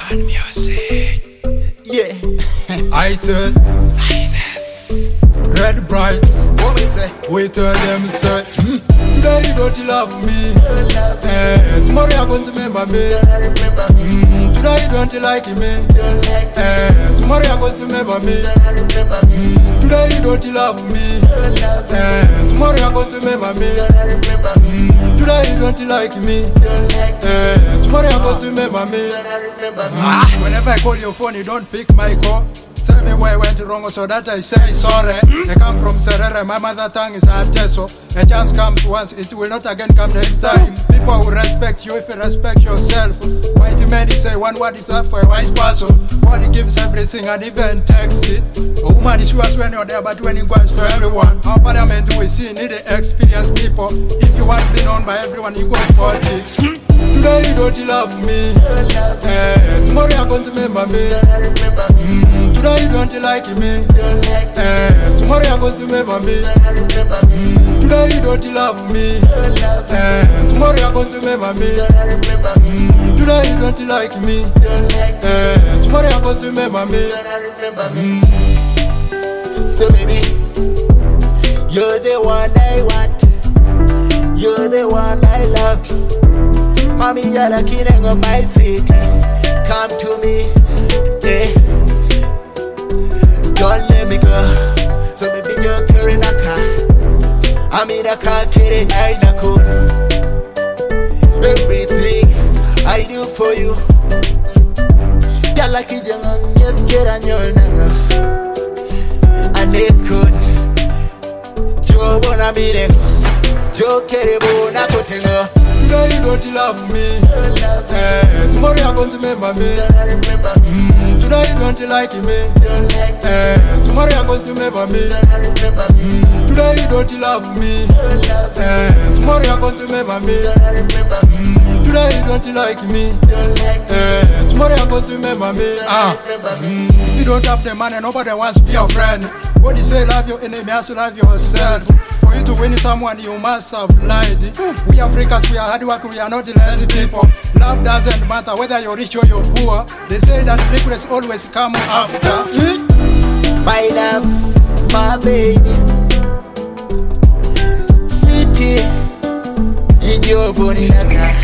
Urban music. Yeah. I tell Sinus. Red bright. What we say? We tell them say today you don't love me. Tomorrow you're going to remember me. Today you don't like me. Tomorrow you're going to remember me. Today you don't love me. Tomorrow you're going to remember me. Today you don't like me. Tomorrow you're going to remember me. Whenever I call your phone, you don't pick my call. Tell me where I went wrong so that I say sorry. I come from Serere, my mother tongue is Ateso. A chance comes once, it will not again come next time. People will respect you if you respect yourself. White men say one word is up for a wise person. God gives everything and even takes it. A woman is yours when you're there, but when it goes for everyone. Our parliament we see need experienced people. If you want to be known by everyone, you go to politics. Today you don't love me. Tomorrow you're going to remember me. Today you don't like me. Tomorrow you're going to remember me. Today you don't love me. Tomorrow you're going to remember me. Today you don't like me. Tomorrow you're going to remember me. So baby, you're the one I want. You're the one I love. Mommy, you're the king of my city. Come to me, eh. Don't let me go. So baby, you're carrying a car. I'm in a car, carrying a coat. Everything I do for you. You're like a young, yes, get on your nanga. And they could. Joe Bonamide. Joe Kerebo Nakotengo. Today you don't love me. Tomorrow you're going to remember me. Today you don't like me. Tomorrow you're going to remember me. Today you don't love me. Tomorrow you're going to remember me. Today you don't like me. Tomorrow you're going to remember me. If you don't have the money, nobody wants to be your friend. What you say, love your enemy, has to love yourself. For you to win someone, you must have lied. We Africans, we are hard work, we are not lazy people. Love doesn't matter whether you're rich or you're poor. They say that regrets always come after. My love, my baby. City in your body like